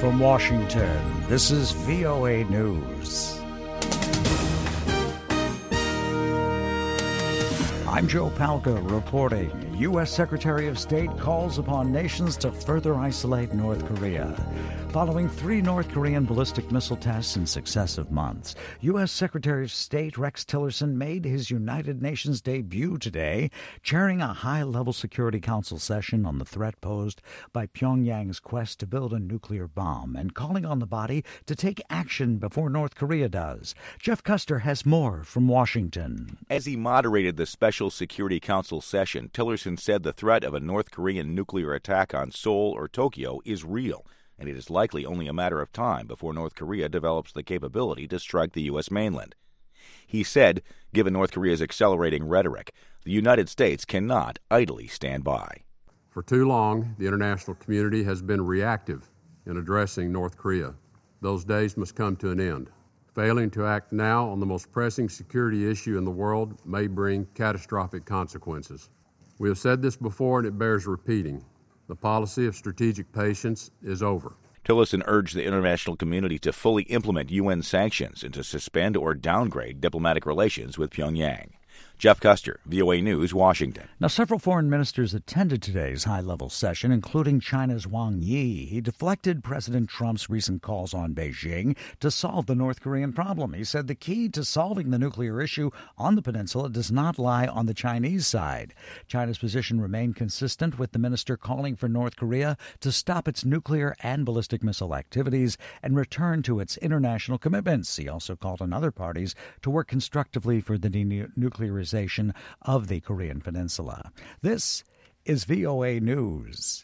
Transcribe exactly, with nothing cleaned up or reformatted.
from Washington, this is V O A News. I'm Joe Palca reporting. U S. Secretary of State calls upon nations to further isolate North Korea. Following three North Korean ballistic missile tests in successive months, U S. Secretary of State Rex Tillerson made his United Nations debut today, chairing a high-level Security Council session on the threat posed by Pyongyang's quest to build a nuclear bomb and calling on the body to take action before North Korea does. Jeff Custer has more from Washington. As he moderated the Special Security Council session, Tillerson said the threat of a North Korean nuclear attack on Seoul or Tokyo is real, and it is likely only a matter of time before North Korea develops the capability to strike the U S mainland. He said, given North Korea's accelerating rhetoric, the United States cannot idly stand by. For too long, the international community has been reactive in addressing North Korea. Those days must come to an end. Failing to act now on the most pressing security issue in the world may bring catastrophic consequences. We have said this before, and it bears repeating. The policy of strategic patience is over. Tillerson urged the international community to fully implement U N sanctions and to suspend or downgrade diplomatic relations with Pyongyang. Jeff Custer, V O A News, Washington. Now, several foreign ministers attended today's high-level session, including China's Wang Yi. He deflected President Trump's recent calls on Beijing to solve the North Korean problem. He said the key to solving the nuclear issue on the peninsula does not lie on the Chinese side. China's position remained consistent, with the minister calling for North Korea to stop its nuclear and ballistic missile activities and return to its international commitments. He also called on other parties to work constructively for the denuclearization of the Korean peninsula. This is V O A News.